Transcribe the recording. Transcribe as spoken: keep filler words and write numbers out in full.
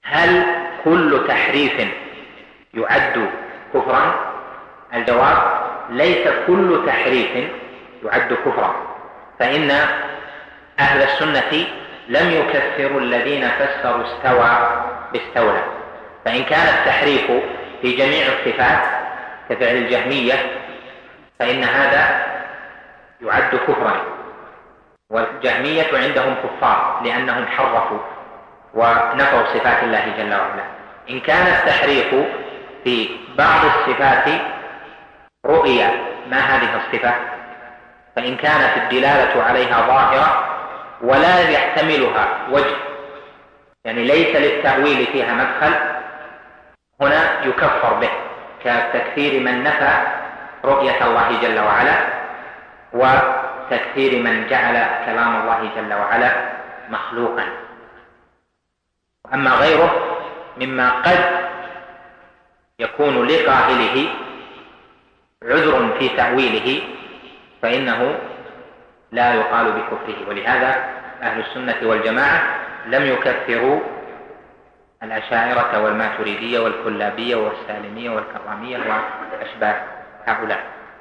هل كل تحريف يعد كفرا؟ الجواب: ليس كل تحريف يعد كفرا، فإن أهل السنة لم يكفروا الذين فسروا استوى باستولى، فإن كان التحريف في جميع الصفات كفعل الجهمية فإن هذا يعد كفرا، والجهمية عندهم كفار لأنهم حرفوا ونفوا صفات الله جل وعلا. إن كان التحريف في بعض الصفات رؤية ما هذه الصفة، فإن كانت الدلالة عليها ظاهرة ولا يحتملها وجه، يعني ليس للتأويل فيها مدخل، هنا يكفر به، كتكفير من نفى رؤية الله جل وعلا وتكفير من جعل كلام الله جل وعلا مخلوقا. أما غيره مما قد يكون لقائله عذر في تأويله فإنه لا يقال بكفره، ولهذا أهل السنة والجماعة لم يكفروا الأشاعرة والماتريدية والكلابية والسالمية والكرامية وأشباه هؤلاء.